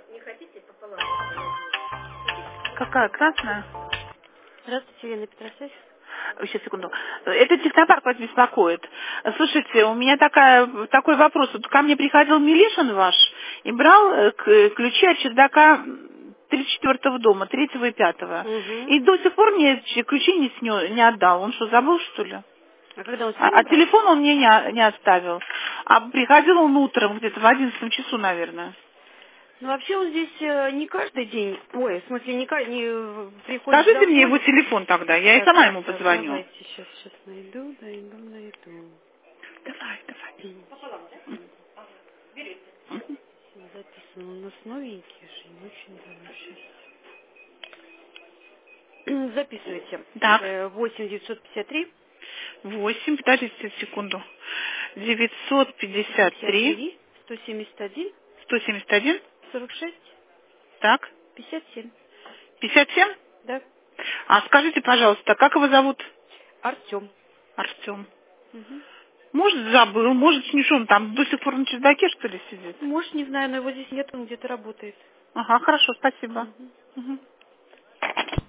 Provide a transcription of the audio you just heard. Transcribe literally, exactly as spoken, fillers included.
Какая? Красная? Здравствуйте, Елена Петросович. Сейчас, секунду. Это технопарк вас беспокоит. Слушайте, у меня такая, такой вопрос. Вот ко мне приходил Милишин ваш и брал э, к- ключи от чердака тридцать четвёртого дома, третьего и пятого. Угу. И до сих пор мне ч- ключи не, снё- не отдал. Он что, забыл, что ли? А когда он А, сегодня а брал? телефон он мне не, не оставил. А приходил он утром, где-то в одиннадцатом часу, наверное. Ну, вообще он здесь э, не каждый день, ой, в смысле, не, ка- не э, приходит, Скажите мне его заходит. телефон тогда, я и Так, сама так, ему так, позвоню. давайте, сейчас, сейчас найду, найду, найду. Давай, давай. Записано у нас новенькие же, не очень давно сейчас. Записывайте. Так. Э, восемь девятьсот пятьдесят три Восемь, подождите секунду. Девятьсот пятьдесят пятьдесят три, три сто семьдесят один сто семьдесят один, сорок шесть так, пятьдесят семь. пятьдесят семь. Да. А скажите, пожалуйста, как его зовут? Артем. Артем. Угу. Может, забыл, может, не что он там до сих пор на чердаке, что ли, сидит? Может, не знаю, но его здесь нет, он где-то работает. Ага, хорошо, спасибо. Мгм. Мгм.